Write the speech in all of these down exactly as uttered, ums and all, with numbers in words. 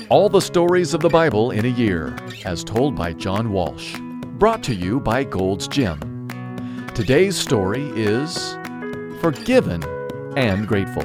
All the stories of the Bible in a year, as told by John Walsh. Brought to you by Gold's Gym. Today's story is Forgiven and Grateful.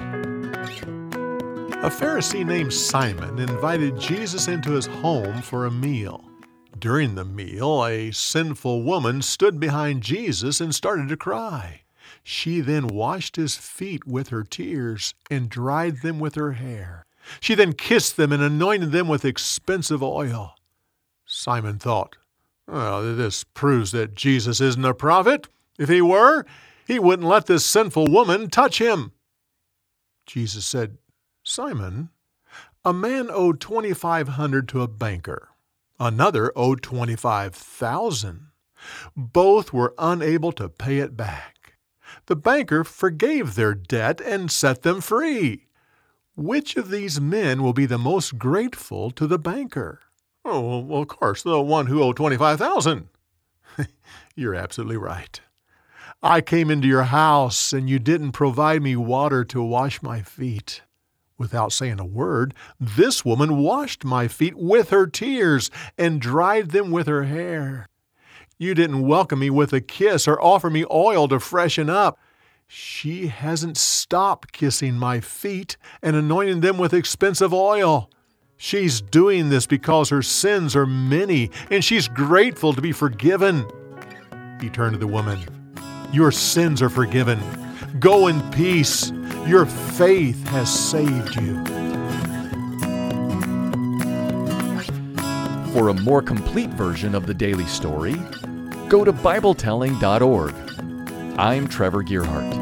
A Pharisee named Simon invited Jesus into his home for a meal. During the meal, a sinful woman stood behind Jesus and started to cry. She then washed his feet with her tears and dried them with her hair. She then kissed them and anointed them with expensive oil. Simon thought, well, this proves that Jesus isn't a prophet. If he were, he wouldn't let this sinful woman touch him. Jesus said, Simon, a man owed twenty-five hundred to a banker. Another owed twenty-five thousand. Both were unable to pay it back. The banker forgave their debt and set them free. Which of these men will be the most grateful to the banker? Oh, well, of course, the one who owed twenty-five thousand. You're absolutely right. I came into your house and you didn't provide me water to wash my feet. Without saying a word, this woman washed my feet with her tears and dried them with her hair. You didn't welcome me with a kiss or offer me oil to freshen up. She hasn't stopped kissing my feet and anointing them with expensive oil. She's doing this because her sins are many, and she's grateful to be forgiven. He turned to the woman. Your sins are forgiven. Go in peace. Your faith has saved you. For a more complete version of the daily story, go to Bible telling dot org. I'm Trevor Gearhart.